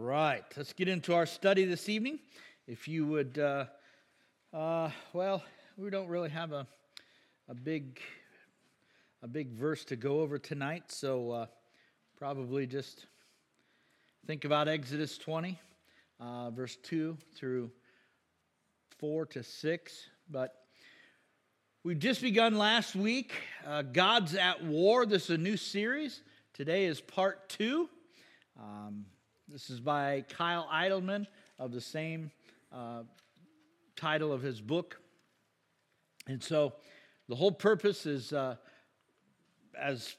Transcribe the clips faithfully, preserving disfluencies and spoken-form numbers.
right, let's get into our study this evening. If you would, uh, uh, well, we don't really have a a big a big verse to go over tonight, so uh, probably just think about Exodus twenty, uh, verse two through four to six. But we've just begun last week. Uh, God's at War. This is a new series. Today is part two. Um, this is by Kyle Idleman of the same uh, title of his book. And so the whole purpose is uh, as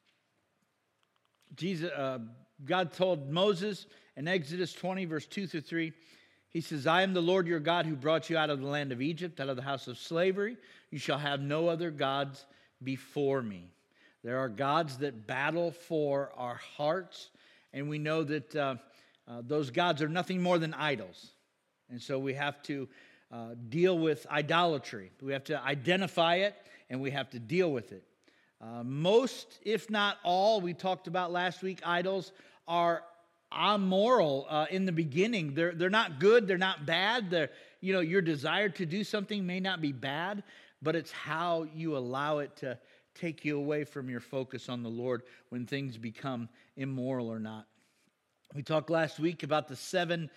Jesus, uh, God told Moses in Exodus twenty, verse two through three, he says, I am the Lord your God who brought you out of the land of Egypt, out of the house of slavery. You shall have no other gods before me. There are gods that battle for our hearts, and we know that uh, uh, those gods are nothing more than idols. And so we have to uh, deal with idolatry. We have to identify it, and we have to deal with it. Uh, most, if not all, we talked about last week, idols are amoral uh, in the beginning. They're they're not good. They're not bad. They're, you know, your desire to do something may not be bad, but it's how you allow it to take you away from your focus on the Lord when things become immoral or not. We talked last week about the seven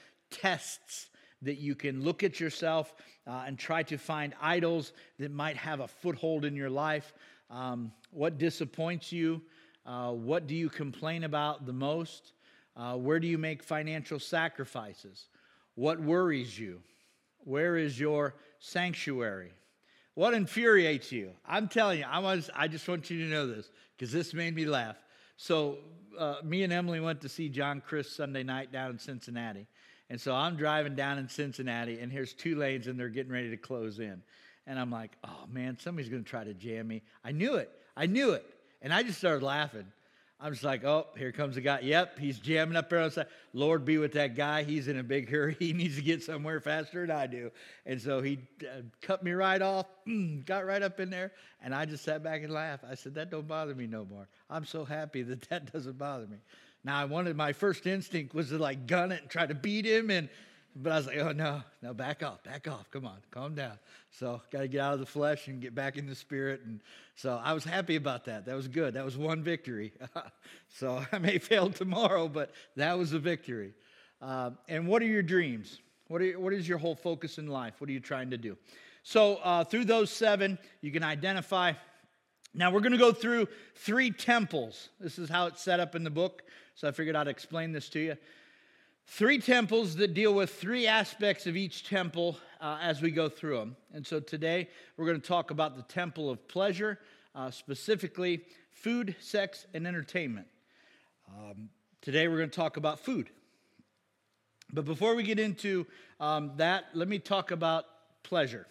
tests that you can look at yourself uh, and try to find idols that might have a foothold in your life. Um, what disappoints you? Uh, what do you complain about the most? Uh, where do you make financial sacrifices? What worries you? Where is your sanctuary? What infuriates you? I'm telling you, I was. I just want you to know this because this made me laugh. So uh, me and Emily went to see John Chris Sunday night down in Cincinnati. And so I'm driving down in Cincinnati, and here's two lanes, and they're getting ready to close in. And I'm like, oh, man, somebody's going to try to jam me. I knew it. I knew it. And I just started laughing. I'm just like, oh, here comes the guy. Yep, he's jamming up there on the side. Lord be with that guy. He's in a big hurry. He needs to get somewhere faster than I do. And so he uh, cut me right off, got right up in there, and I just sat back and laughed. I said, that don't bother me no more. I'm so happy that that doesn't bother me. Now, I wanted, my first instinct was to like gun it and try to beat him, and but I was like, oh, no, no, back off, back off. Come on, calm down. So got to get out of the flesh and get back in the spirit. And so I was happy about that. That was good. That was one victory. So I may fail tomorrow, but that was a victory. Uh, and what are your dreams? What, are, what is your whole focus in life? What are you trying to do? So uh, through those seven, you can identify. Now, we're going to go through three temples. This is how it's set up in the book. So I figured I'd explain this to you. Three temples that deal with three aspects of each temple uh, as we go through them. And so today we're going to talk about the temple of pleasure, uh, specifically food, sex, and entertainment. Um, today we're going to talk about food. But before we get into um, that, let me talk about pleasure.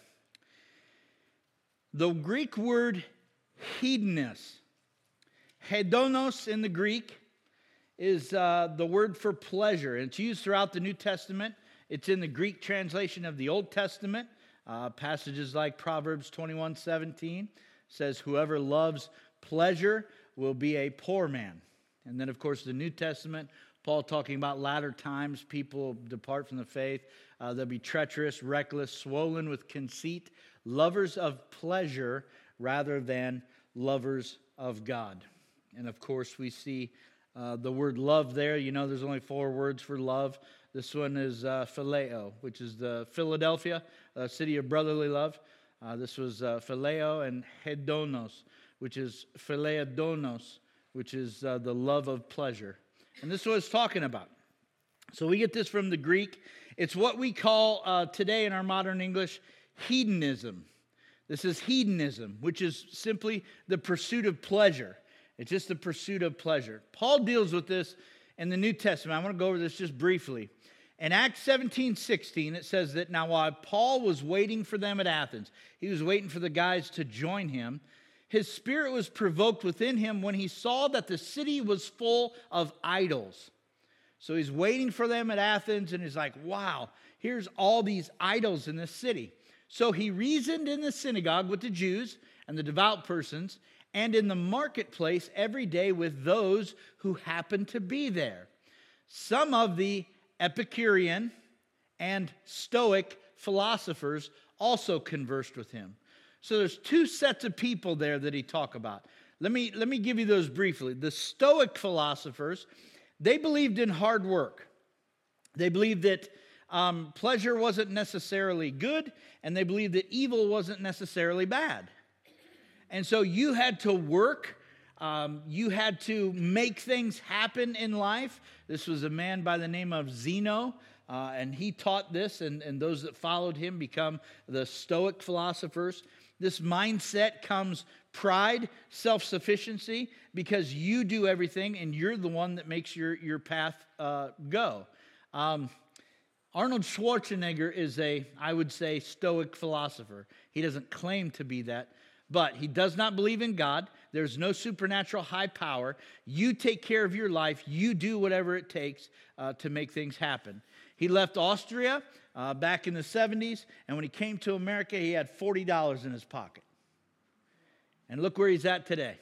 The Greek word hedonous, hedonos in the Greek, is uh, the word for pleasure. And it's used throughout the New Testament. It's in the Greek translation of the Old Testament. Uh, passages like Proverbs twenty-one seventeen says, whoever loves pleasure will be a poor man. And then, of course, the New Testament, Paul talking about latter times, people depart from the faith. Uh, they'll be treacherous, reckless, swollen with conceit, lovers of pleasure rather than lovers of God. And, of course, we see Uh, the word love there, you know, there's only four words for love. This one is uh, phileo, which is the Philadelphia, uh, city of brotherly love. Uh, this was uh, phileo, and hedonos, which is phileodonos, which is uh, the love of pleasure. And this is what it's talking about. So we get this from the Greek. It's what we call uh, today in our modern English hedonism. This is hedonism, which is simply the pursuit of pleasure. It's just the pursuit of pleasure. Paul deals with this in the New Testament. I want to go over this just briefly. In Acts seventeen sixteen, it says that now while Paul was waiting for them at Athens, he was waiting for the guys to join him, his spirit was provoked within him when he saw that the city was full of idols. So he's waiting for them at Athens, and he's like, wow, here's all these idols in this city. So he reasoned in the synagogue with the Jews and the devout persons, and in the marketplace every day with those who happened to be there. Some of the Epicurean, and Stoic philosophers also conversed with him. So there's two sets of people there that he talked about. Let me, let me give you those briefly. The Stoic philosophers, they believed in hard work. They believed that um, pleasure wasn't necessarily good, and they believed that evil wasn't necessarily bad. And so you had to work. Um, you had to make things happen in life. This was a man by the name of Zeno, uh, and he taught this, and, and those that followed him become the Stoic philosophers. This mindset comes pride, self-sufficiency, because you do everything, and you're the one that makes your, your path uh, go. Um, Arnold Schwarzenegger is a, I would say, Stoic philosopher. He doesn't claim to be that, but he does not believe in God. There's no supernatural high power. You take care of your life. You do whatever it takes uh, to make things happen. He left Austria uh, back in the seventies, and when he came to America, he had forty dollars in his pocket. And look where he's at today.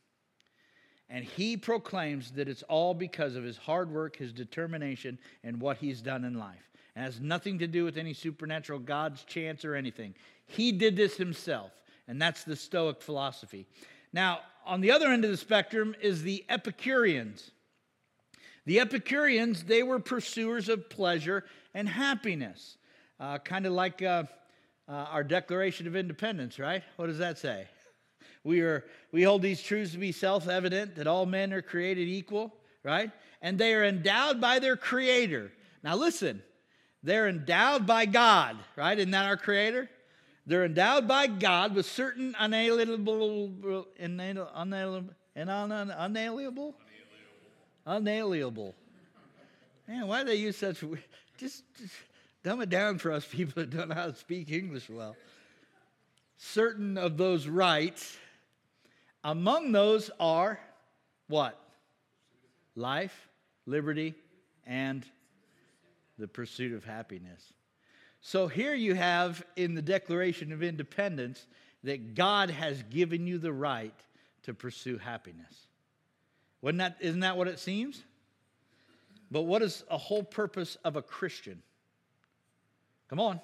And he proclaims that it's all because of his hard work, his determination, and what he's done in life. It has nothing to do with any supernatural God's chance or anything. He did this himself, and that's the Stoic philosophy. Now, on the other end of the spectrum is the Epicureans. The Epicureans, they were pursuers of pleasure and happiness, uh, kind of like uh, uh, our Declaration of Independence, right? What does that say? We are we hold these truths to be self-evident, that all men are created equal, right? And they are endowed by their Creator. Now listen, they're endowed by God, right? Isn't that our Creator? They're endowed by God with certain unalienable, unalienable, unalienable, unalienable. Man, why do they use such? Just, just dumb it down for us people that don't know how to speak English well. Certain of those rights. Among those are what? Life, liberty, and the pursuit of happiness. So here you have in the Declaration of Independence that God has given you the right to pursue happiness. Wasn't that, isn't that what it seems? But what is a whole purpose of a Christian? Come on.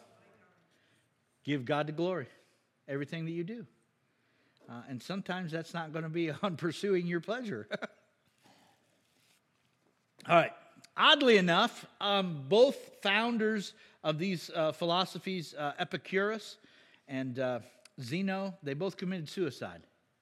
Give God the glory. Everything that you do. Uh, and sometimes that's not going to be on pursuing your pleasure. All right. Oddly enough, um, both founders of these uh, philosophies, uh, Epicurus and uh, Zeno, they both committed suicide.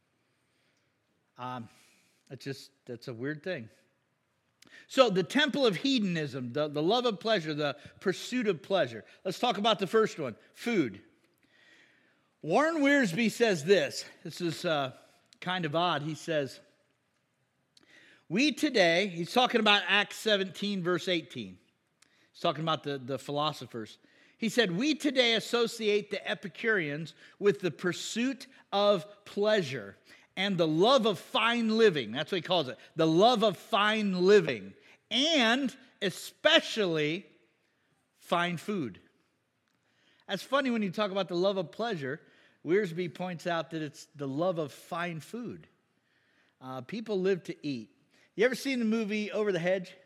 Um, it's just, that's a weird thing. So the temple of hedonism, the, the love of pleasure, the pursuit of pleasure. Let's talk about the first one, food. Warren Wiersbe says this. This is uh, kind of odd. He says, we today, he's talking about Acts seventeen, verse eighteen. He's talking about the, the philosophers. He said, we today associate the Epicureans with the pursuit of pleasure and the love of fine living. That's what he calls it. The love of fine living. And especially fine food. That's funny when you talk about the love of pleasure. Wiersbe points out that it's the love of fine food. Uh, people live to eat. You ever seen the movie Over the Hedge?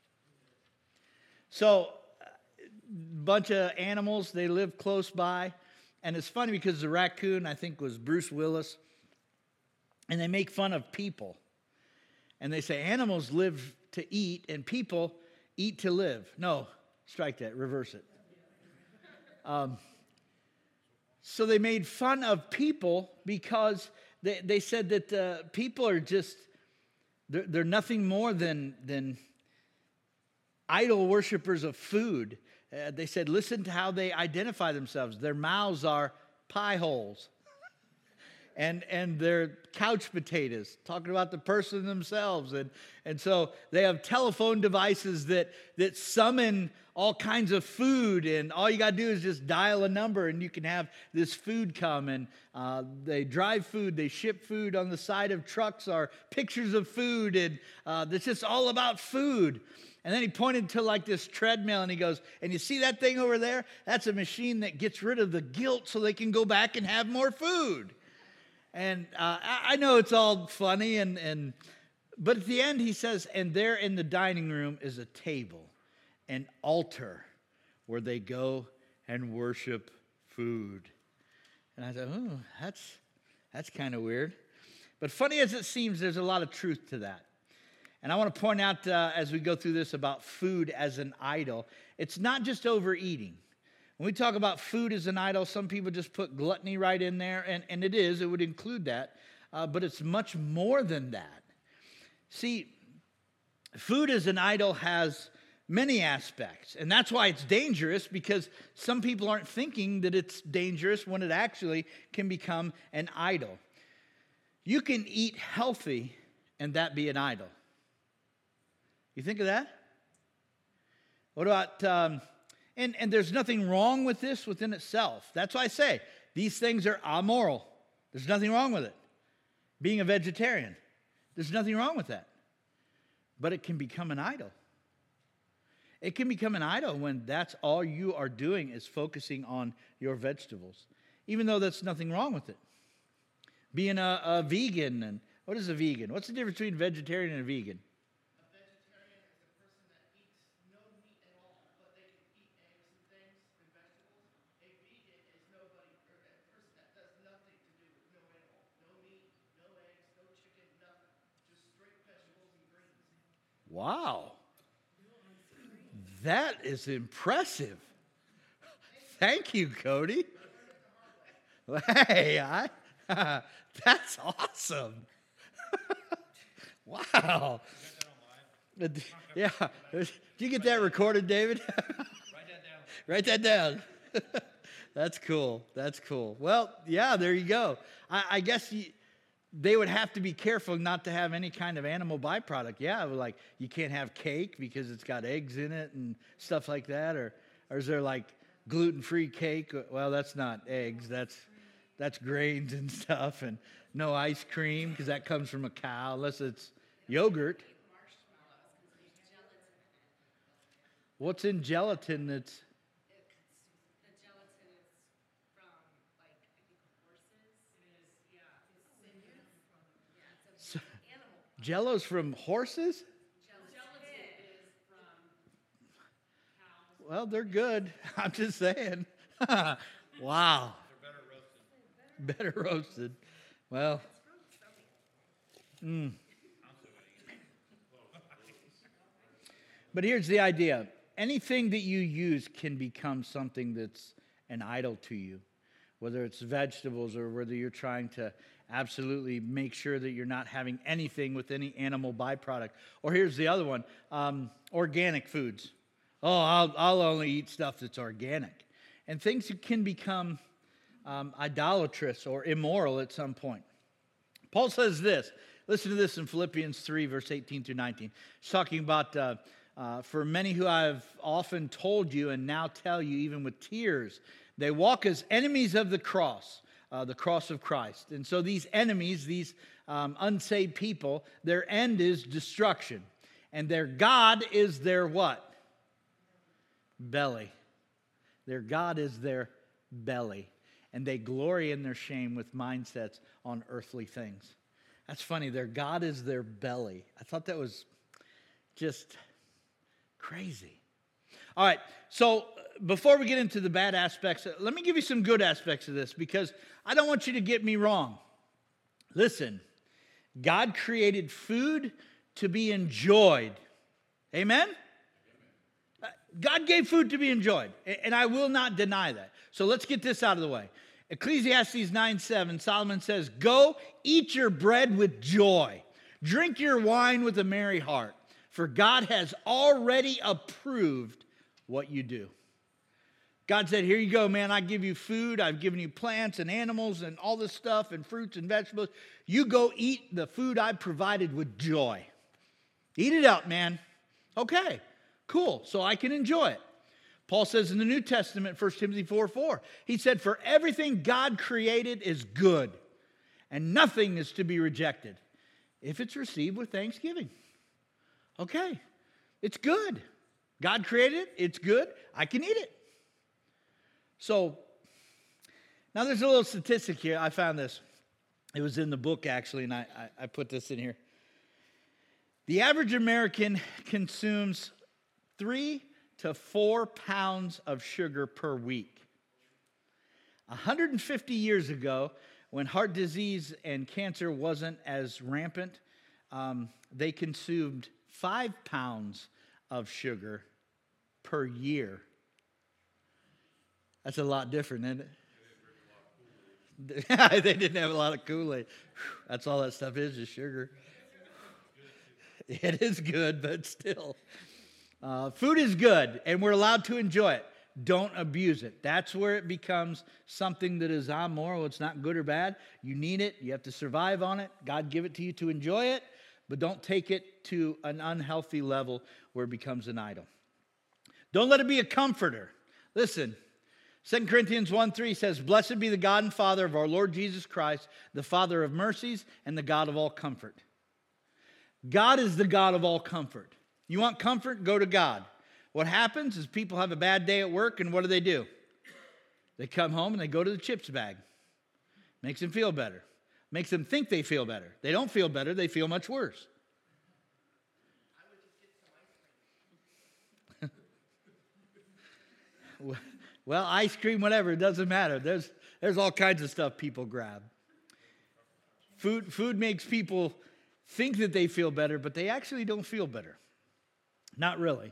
So, a bunch of animals, they live close by. And it's funny because the raccoon, I think, was Bruce Willis. And they make fun of people. And they say animals live to eat and people eat to live. No, strike that, reverse it. Um, so they made fun of people because they, they said that uh, people are just, they're, they're nothing more than, than idol worshipers of food. Uh, they said, listen to how they identify themselves. Their mouths are pie holes. And and they're couch potatoes, talking about the person themselves. And, and so they have telephone devices that, that summon all kinds of food. And all you got to do is just dial a number and you can have this food come. And uh, they drive food, they ship food. On the side of trucks are pictures of food. And uh, it's just all about food. And then he pointed to like this treadmill and he goes, and you see that thing over there? That's a machine that gets rid of the guilt so they can go back and have more food. And uh, I know it's all funny, and, and but at the end he says, and there in the dining room is a table. an altar where they go and worship food. And I thought, oh, that's, that's kind of weird. But funny as it seems, there's a lot of truth to that. And I want to point out uh, as we go through this about food as an idol, it's not just overeating. When we talk about food as an idol, some people just put gluttony right in there, and, and it is, it would include that, uh, but it's much more than that. See, food as an idol has many aspects, and that's why it's dangerous, because some people aren't thinking that it's dangerous when it actually can become an idol. You can eat healthy and that be an idol. You think of that? What about, um, and, and there's nothing wrong with this within itself. That's why I say these things are amoral. There's nothing wrong with it. Being a vegetarian, there's nothing wrong with that. But it can become an idol. It can become an idol when that's all you are doing is focusing on your vegetables, even though that's nothing wrong with it. Being a, a vegan, and what is a vegan? What's the difference between vegetarian and a vegan? A vegetarian is a person that eats no meat at all, but they can eat eggs and things and vegetables. A vegan is nobody, or a person that does nothing to do with no animal, no meat, no eggs, no chicken, nothing, just straight vegetables and greens. Wow. That is impressive. Thank you, Cody. Hey, I, that's awesome. Wow. Yeah. Did you get that recorded, David? Write that down. Write that down. That's cool. That's cool. Well, yeah, there you go. I, I guess you, they would have to be careful not to have any kind of animal byproduct. Yeah, like you can't have cake because it's got eggs in it and stuff like that. Or, or is there like gluten-free cake? Well, that's not eggs. That's that's grains and stuff. And no ice cream because that comes from a cow unless it's yogurt. What's in gelatin that's... Jello's from horses? Gelatin is from cows. Well, they're good. I'm just saying. Wow. They're better roasted. Better roasted. Well. Mm. But here's the idea. Anything that you use can become something that's an idol to you. Whether it's vegetables or whether you're trying to absolutely make sure that you're not having anything with any animal byproduct. Or here's the other one, um, organic foods. Oh, I'll, I'll only eat stuff that's organic. And things can become um, idolatrous or immoral at some point. Paul says this. Listen to this in Philippians three, verse eighteen through nineteen. He's talking about, uh, uh, for many who I've often told you and now tell you even with tears, they walk as enemies of the cross. Uh, the cross of Christ. And so these enemies, these um, unsaved people, their end is destruction. And their God is their what? Belly. Their God is their belly. And they glory in their shame with mindsets on earthly things. That's funny. Their God is their belly. I thought that was just crazy. All right, so before we get into the bad aspects, let me give you some good aspects of this because I don't want you to get me wrong. Listen, God created food to be enjoyed. Amen? God gave food to be enjoyed, and I will not deny that. So let's get this out of the way. Ecclesiastes nine seven, Solomon says, "Go eat your bread with joy. Drink your wine with a merry heart, for God has already approved what you do." God said, here you go, man. I give you food. I've given you plants and animals and all this stuff and fruits and vegetables. You go eat the food I provided with joy. Eat it up, man. Okay, cool. So I can enjoy it. Paul says in the New Testament, First Timothy four four, he said, for everything God created is good, and nothing is to be rejected if it's received with thanksgiving. Okay, it's good. God created it. It's good. I can eat it. So, now there's a little statistic here. I found this. It was in the book, actually, and I, I, I put this in here. The average American consumes three to four pounds of sugar per week. one hundred fifty years ago, when heart disease and cancer wasn't as rampant, um, they consumed five pounds of sugar per year. That's a lot different, isn't it? They didn't have a lot of Kool-Aid. That's all that stuff is, is sugar. It is good, but still. Uh, food is good, and we're allowed to enjoy it. Don't abuse it. That's where it becomes something that is amoral. It's not good or bad. You need it. You have to survive on it. God give it to you to enjoy it, but don't take it to an unhealthy level where it becomes an idol. Don't let it be a comforter. Listen, Second Corinthians one three says, "Blessed be the God and Father of our Lord Jesus Christ, the Father of mercies and the God of all comfort." God is the God of all comfort. You want comfort? Go to God. What happens is people have a bad day at work, and what do they do? They come home and they go to the chips bag. Makes them feel better. Makes them think they feel better. They don't feel better. They feel much worse. Well, ice cream, whatever, it doesn't matter. There's, there's all kinds of stuff people grab. Food, food makes people think that they feel better, but they actually don't feel better. Not really.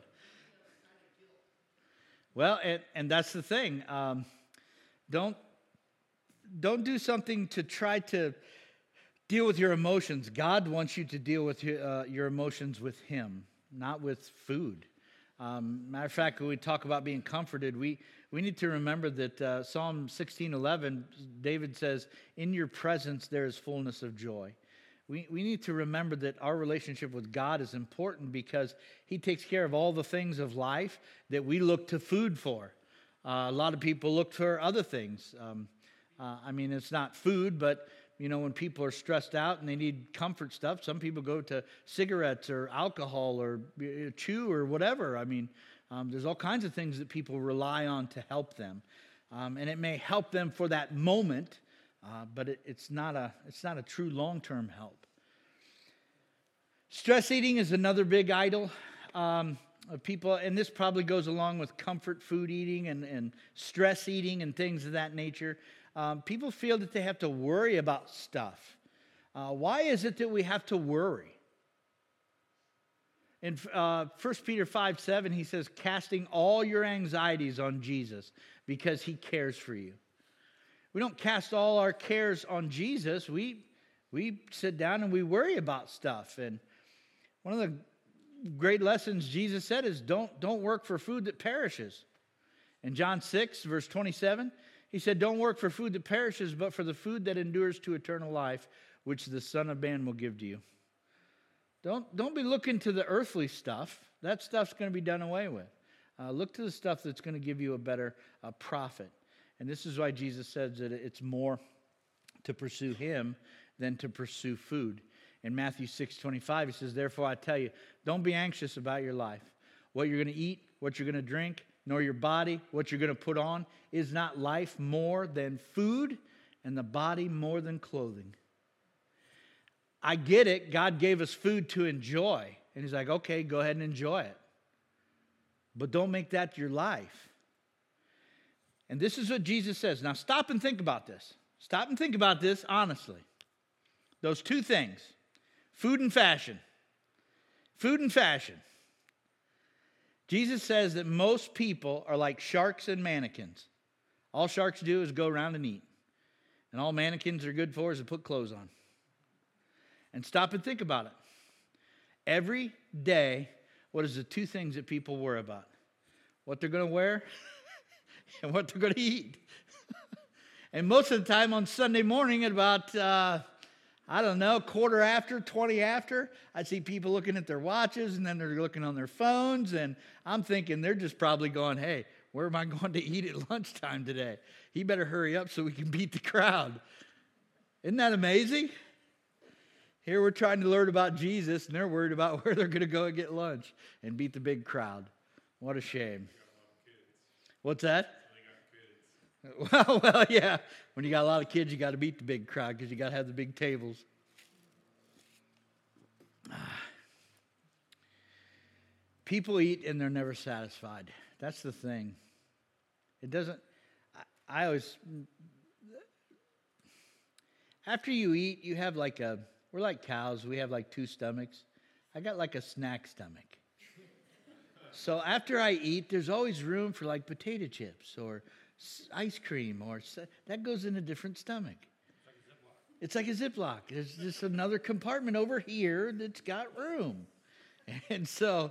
Well, and, and that's the thing. Um, don't, don't do something to try to deal with your emotions. God wants you to deal with your, uh, your emotions with Him, not with food. Um, matter of fact, when we talk about being comforted, we, we need to remember that uh, Psalm sixteen eleven, David says, "In your presence there is fullness of joy." We, we need to remember that our relationship with God is important because He takes care of all the things of life that we look to food for. Uh, a lot of people look for other things. Um, uh, I mean, it's not food, but you know, when people are stressed out and they need comfort stuff, some people go to cigarettes or alcohol or uh, chew or whatever. I mean, um, there's all kinds of things that people rely on to help them. Um, and it may help them for that moment, uh, but it, it's not a it's not a true long-term help. Stress eating is another big idol um, of people, and this probably goes along with comfort food eating and, and stress eating and things of that nature. Um, people feel that they have to worry about stuff. Uh, why is it that we have to worry? In uh, First Peter five seven, he says, "Casting all your anxieties on Jesus because He cares for you." We don't cast all our cares on Jesus. We, we sit down and we worry about stuff. And one of the great lessons Jesus said is don't, don't work for food that perishes. In John six, verse twenty-seven, He said, "Don't work for food that perishes, but for the food that endures to eternal life, which the Son of Man will give to you." Don't, don't be looking to the earthly stuff. That stuff's going to be done away with. Uh, look to the stuff that's going to give you a better uh, profit. And this is why Jesus says that it's more to pursue Him than to pursue food. In Matthew six twenty-five, He says, "Therefore I tell you, don't be anxious about your life. What you're going to eat, what you're going to drink, nor your body, what you're going to put on. Is not life more than food, and the body more than clothing?" I get it. God gave us food to enjoy. And He's like, okay, go ahead and enjoy it. But don't make that your life. And this is what Jesus says. Now stop and think about this. Stop and think about this honestly. Those two things, food and fashion. Food and fashion. Jesus says that most people are like sharks and mannequins. All sharks do is go around and eat. And all mannequins are good for is to put clothes on. And stop and think about it. Every day, what is the two things that people worry about? What they're going to wear and what they're going to eat. And most of the time on Sunday morning at about, uh, I don't know, quarter after, twenty after, I see people looking at their watches and then they're looking on their phones. And I'm thinking they're just probably going, hey, where am I going to eat at lunchtime today? He better hurry up so we can beat the crowd. Isn't that amazing? Here we're trying to learn about Jesus, and they're worried about where they're going to go and get lunch and beat the big crowd. What a shame. What's that? Well, well, yeah. When you got a lot of kids, you got to beat the big crowd because you got to have the big tables. People eat and they're never satisfied. That's the thing. It doesn't, I, I always, after you eat, you have like a, we're like cows, we have like two stomachs. I got like a snack stomach. So after I eat, there's always room for like potato chips or ice cream, or that goes in a different stomach. It's like a Ziploc. There's just another compartment over here that's got room. And so,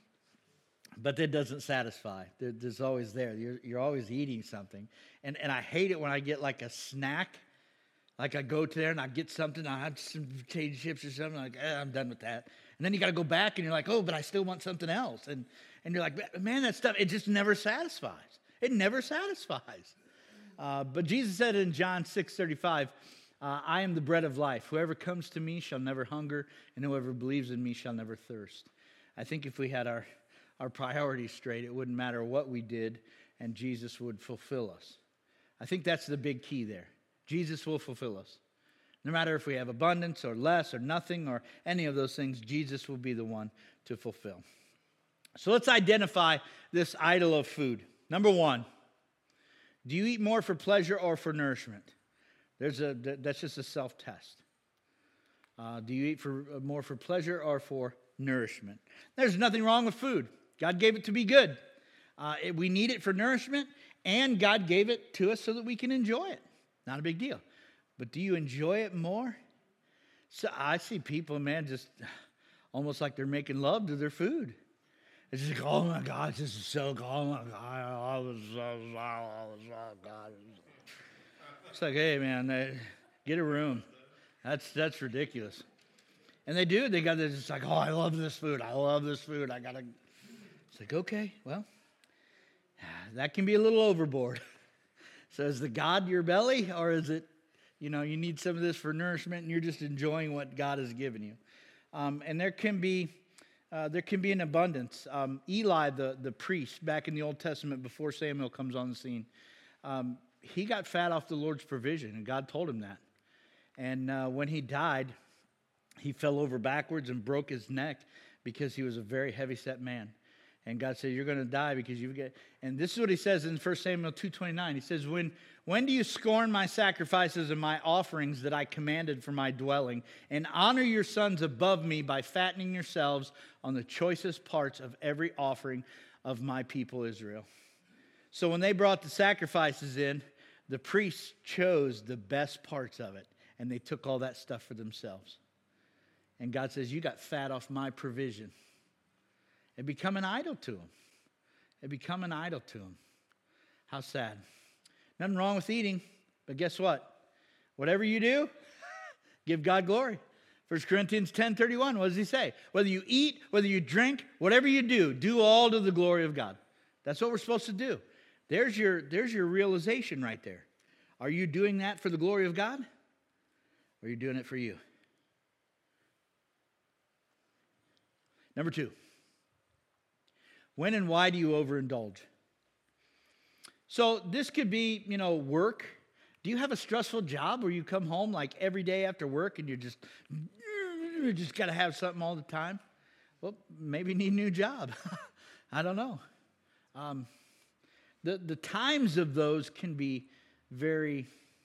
but that doesn't satisfy. There, there's always there. You're, you're always eating something. And, and I hate it when I get like a snack. Like I go to there and I get something, I have some potato chips or something, I'm like, eh, I'm done with that. And then you got to go back and you're like, oh, but I still want something else. And, and you're like, man, that stuff, it just never satisfies. It never satisfies. Uh, but Jesus said in John six thirty-five, uh, I am the bread of life. Whoever comes to me shall never hunger, and whoever believes in me shall never thirst. I think if we had our, our priorities straight, it wouldn't matter what we did, and Jesus would fulfill us. I think that's the big key there. Jesus will fulfill us. No matter if we have abundance or less or nothing or any of those things, Jesus will be the one to fulfill. So let's identify this idol of food. Number one, do you eat more for pleasure or for nourishment? There's a that's just a self-test. Uh, do you eat for more for pleasure or for nourishment? There's nothing wrong with food. God gave it to be good. Uh, it, we need it for nourishment, and God gave it to us so that we can enjoy it. Not a big deal. But do you enjoy it more? So I see people, man, just almost like they're making love to their food. It's just like, oh my God, this is so good. Oh my God, oh, this is so, oh, this is so God. It's like, hey man, get a room. That's that's ridiculous. And they do. They got this. It's like, oh, I love this food. I love this food. I gotta. It's like, okay, well, that can be a little overboard. So is the God your belly, or is it, you know, you need some of this for nourishment and you're just enjoying what God has given you? Um, and there can be uh, there can be an abundance. Um, Eli, the, the priest, back in the Old Testament before Samuel comes on the scene, um, he got fat off the Lord's provision, and God told him that. And uh, when he died, he fell over backwards and broke his neck because he was a very heavy-set man. And God said, you're going to die because you get... And this is what he says in First Samuel two twenty-nine. He says, when, when do you scorn my sacrifices and my offerings that I commanded for my dwelling, and honor your sons above me by fattening yourselves on the choicest parts of every offering of my people Israel? So when they brought the sacrifices in, the priests chose the best parts of it, and they took all that stuff for themselves. And God says, you got fat off my provision. It become an idol to him. It become an idol to him. How sad. Nothing wrong with eating, but guess what? Whatever you do, give God glory. First Corinthians ten thirty-one, what does he say? Whether you eat, whether you drink, whatever you do, do all to the glory of God. That's what we're supposed to do. There's your, there's your realization right there. Are you doing that for the glory of God? Or are you doing it for you? Number two. When and why do you overindulge? So this could be, you know, work. Do you have a stressful job where you come home like every day after work and you're just, you just got to have something all the time? Well, maybe you need a new job. I don't know. Um, the, the times of those can be very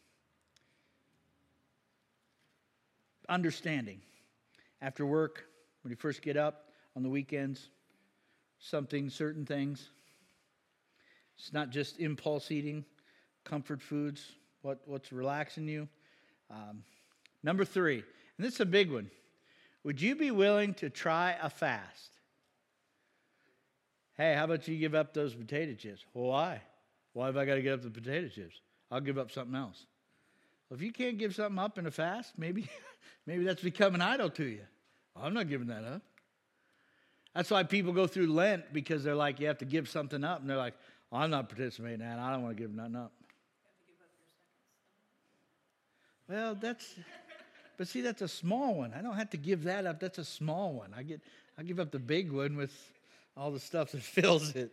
understanding. After work, when you first get up, on the weekends, something, certain things. It's not just impulse eating, comfort foods, what, what's relaxing you. Um, number three, and this is a big one. Would you be willing to try a fast? Hey, how about you give up those potato chips? Well, why? Why have I got to give up the potato chips? I'll give up something else. Well, if you can't give something up in a fast, maybe, maybe that's become an idol to you. Well, I'm not giving that up. That's why people go through Lent, because they're like, you have to give something up. And they're like, oh, I'm not participating in that. I don't want to give nothing up. Well, that's, but see, that's a small one. I don't have to give that up. That's a small one. I get, I give up the big one with all the stuff that fills it.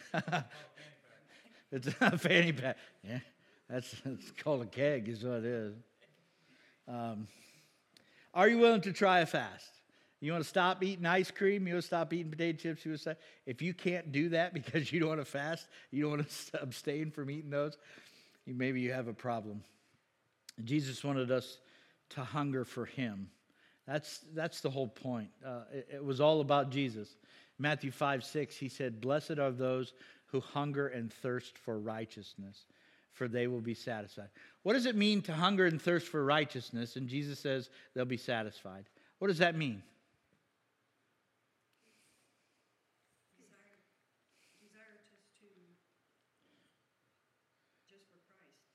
It's a fanny pack. Yeah, that's it's called a keg, is what it is. Um, are you willing to try a fast? You want to stop eating ice cream? You want to stop eating potato chips? You want to say, if you can't do that because you don't want to fast, you don't want to abstain from eating those, you, maybe you have a problem. Jesus wanted us to hunger for him. That's, that's the whole point. Uh, it, it was all about Jesus. Matthew five, six, he said, blessed are those who hunger and thirst for righteousness, for they will be satisfied. What does it mean to hunger and thirst for righteousness? And Jesus says they'll be satisfied. What does that mean? Desire, desire just to, just for Christ.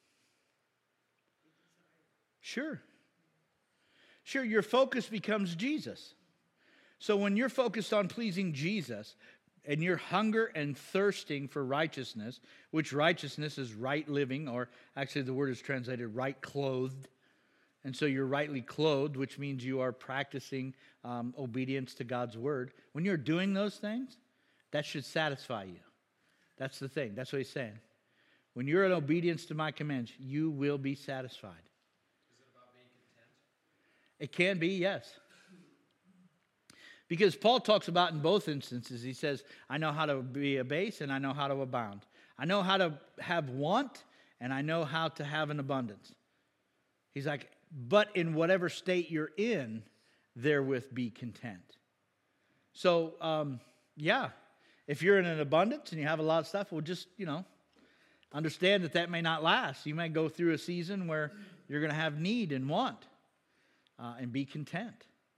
Sure. Sure, your focus becomes Jesus. So when you're focused on pleasing Jesus, and you're hunger and thirsting for righteousness, which righteousness is right living, or actually the word is translated right clothed. And so you're rightly clothed, which means you are practicing um, obedience to God's word. When you're doing those things, that should satisfy you. That's the thing. That's what he's saying. When you're in obedience to my commands, you will be satisfied. Is it about being content? It can be, yes. Because Paul talks about in both instances, he says, I know how to be abased and I know how to abound. I know how to have want and I know how to have an abundance. He's like, but in whatever state you're in, therewith be content. So, um, yeah, if you're in an abundance and you have a lot of stuff, well, just, you know, understand that that may not last. You may go through a season where you're going to have need and want uh, and be content.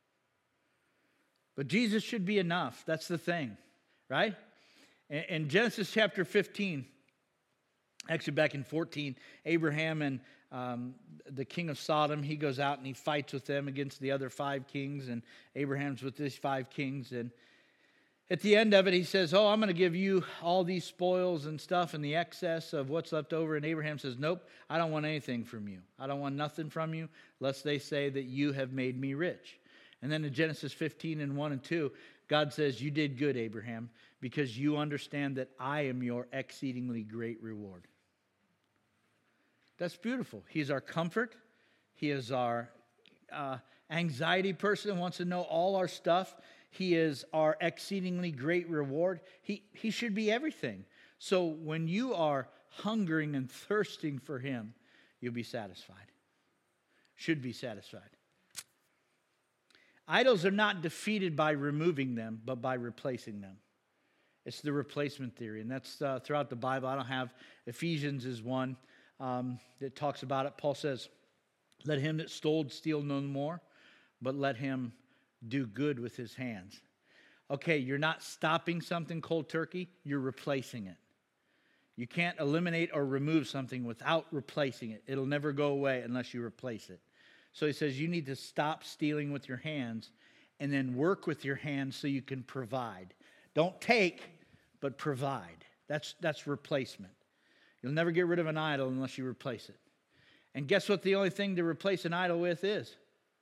But Jesus should be enough. That's the thing, right? In Genesis chapter fifteen, actually back in fourteen, Abraham and um, the king of Sodom, he goes out and he fights with them against the other five kings, and Abraham's with these five kings. And at the end of it, he says, oh, I'm going to give you all these spoils and stuff and the excess of what's left over. And Abraham says, nope, I don't want anything from you. I don't want nothing from you, lest they say that you have made me rich. And then in Genesis fifteen and one and two, God says, you did good, Abraham, because you understand that I am your exceedingly great reward. That's beautiful. He's our comfort. He is our uh, anxiety person, wants to know all our stuff. He is our exceedingly great reward. He, he should be everything. So when you are hungering and thirsting for him, you'll be satisfied. Should be satisfied. Idols are not defeated by removing them, but by replacing them. It's the replacement theory, and that's uh, throughout the Bible. I don't have, Ephesians is one um, that talks about it. Paul says, let him that stole steal no more, but let him do good with his hands. Okay, you're not stopping something cold turkey, you're replacing it. You can't eliminate or remove something without replacing it. It'll never go away unless you replace it. So he says you need to stop stealing with your hands and then work with your hands so you can provide. Don't take, but provide. That's, that's replacement. You'll never get rid of an idol unless you replace it. And guess what the only thing to replace an idol with is?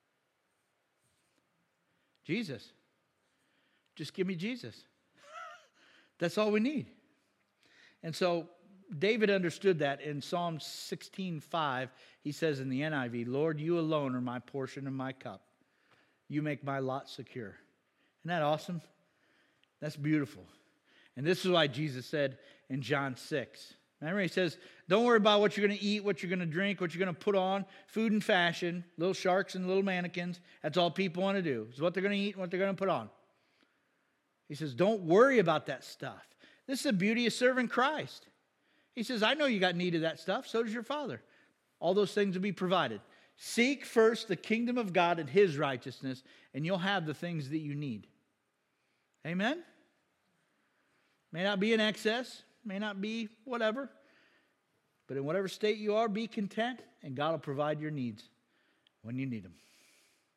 Jesus. Just give me Jesus. That's all we need. And so David understood that in Psalm sixteen five. He says in the N I V, Lord, you alone are my portion and my cup. You make my lot secure. Isn't that awesome? That's beautiful. And this is why Jesus said in John six. Remember, he says, don't worry about what you're going to eat, what you're going to drink, what you're going to put on, food and fashion, little sharks and little mannequins. That's all people want to do, is what they're going to eat and what they're going to put on. He says, don't worry about that stuff. This is the beauty of serving Christ. He says, I know you got need of that stuff. So does your Father. All those things will be provided. Seek first the kingdom of God and his righteousness, and you'll have the things that you need. Amen? May not be in excess, may not be whatever, but in whatever state you are, be content, and God will provide your needs when you need them.